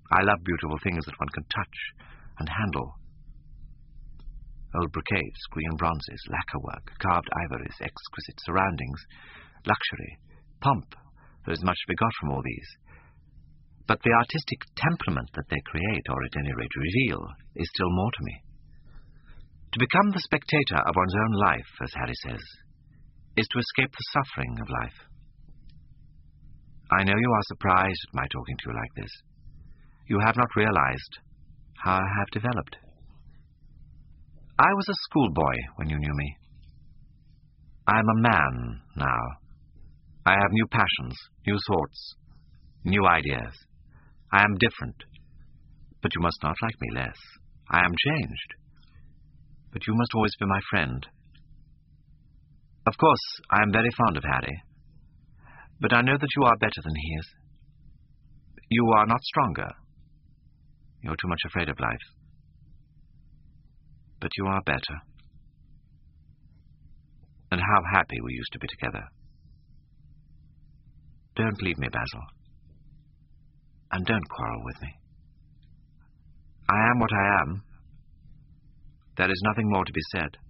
I love beautiful things that one can touch and handle. Old brocades, green bronzes, lacquer work, carved ivories, exquisite surroundings, luxury, pomp. There is much to be got from all these. But the artistic temperament that they create, or at any rate reveal, is still more to me. To become the spectator of one's own life, as Harry says, is to escape the suffering of life. I know you are surprised at my talking to you like this. You have not realized how I have developed. I was a schoolboy when you knew me. I am a man now. I have new passions, new thoughts, new ideas. I am different, but you must not like me less. I am changed, but you must always be my friend. Of course, I am very fond of Harry, but I know that you are better than he is. You are not stronger. You're too much afraid of life. But you are better. And how happy we used to be together. Don't leave me, Basil. And don't quarrel with me. I am what I am. There is nothing more to be said.